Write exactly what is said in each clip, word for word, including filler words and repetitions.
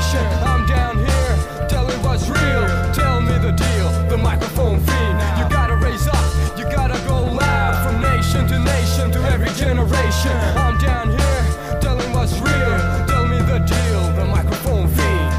generation. I'm down here, telling what's real. Tell me the deal, the microphone fiend. You gotta raise up, you gotta go loud. From nation to nation, to every generation. I'm down here, telling what's real. Tell me the deal, the microphone fiend.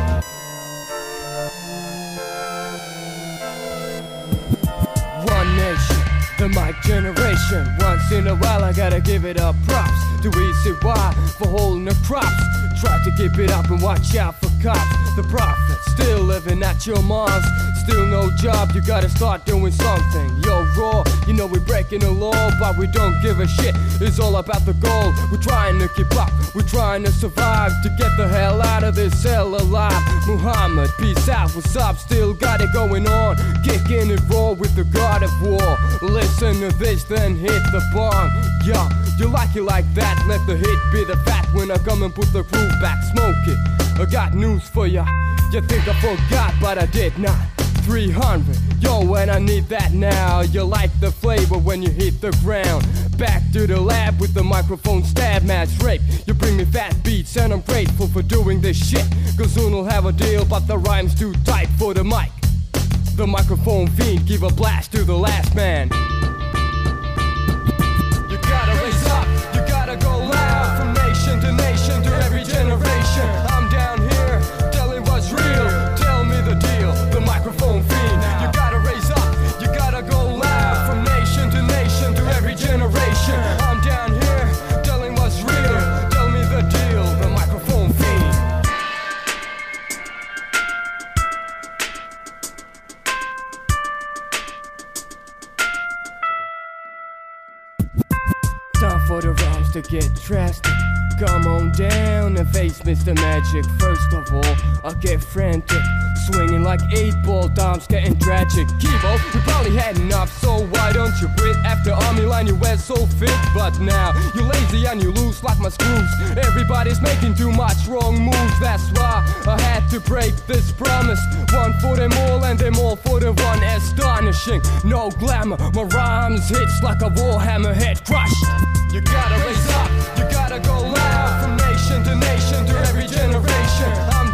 One nation, the mic generation. Once in a while I gotta give it up props. Too easy why for holding the crops. Try to keep it up and watch out for cops. The prophet still living at your mom's. Still no job, you gotta start doing something. Yo raw, you know we're breaking the law, but we don't give a shit. It's all about the goal. We're trying to keep up, we're trying to survive, to get the hell out of this hell alive. Muhammad, peace out, what's up? Still got it going on. Kicking it raw with the God of War. Listen to this, then hit the bong. Yeah, you like it like that, let the hit be the fat. When I come and put the groove back, smoke it. I got news for ya. You think I forgot, but I did not. three hundred, yo, and I need that now. You like the flavor when you hit the ground. Back to the lab with the microphone stab, match rape. You bring me fat beats and I'm grateful for doing this shit. Cause soon we'll have a deal, but the rhyme's too tight for the mic. The microphone fiend, give a blast to the last man. You gotta raise up, you gotta go loud. From nation to nation, to every generation. I'm down here, telling what's real. Tell me the deal, the microphone fiend. You gotta raise up, you gotta go loud. From nation to nation, to every generation. I'm down here, telling what's real. Tell me the deal, the microphone fiend. Time for the rhymes to get drastic. Come on down and face Mister Magic. First of all, I get frantic, swinging like eight ball, time's getting tragic. Kibo, you probably had enough, so why don't you quit? After army line you were so fit, but now you're lazy and you loose like my screws. Everybody's making too much wrong moves, that's why I had to break this promise. One for them all and them all for the one. Astonishing, no glamour, my rhymes hits like a warhammer head crushed. You gotta raise up, you gotta go loud. From nation to nation, to every generation. I'm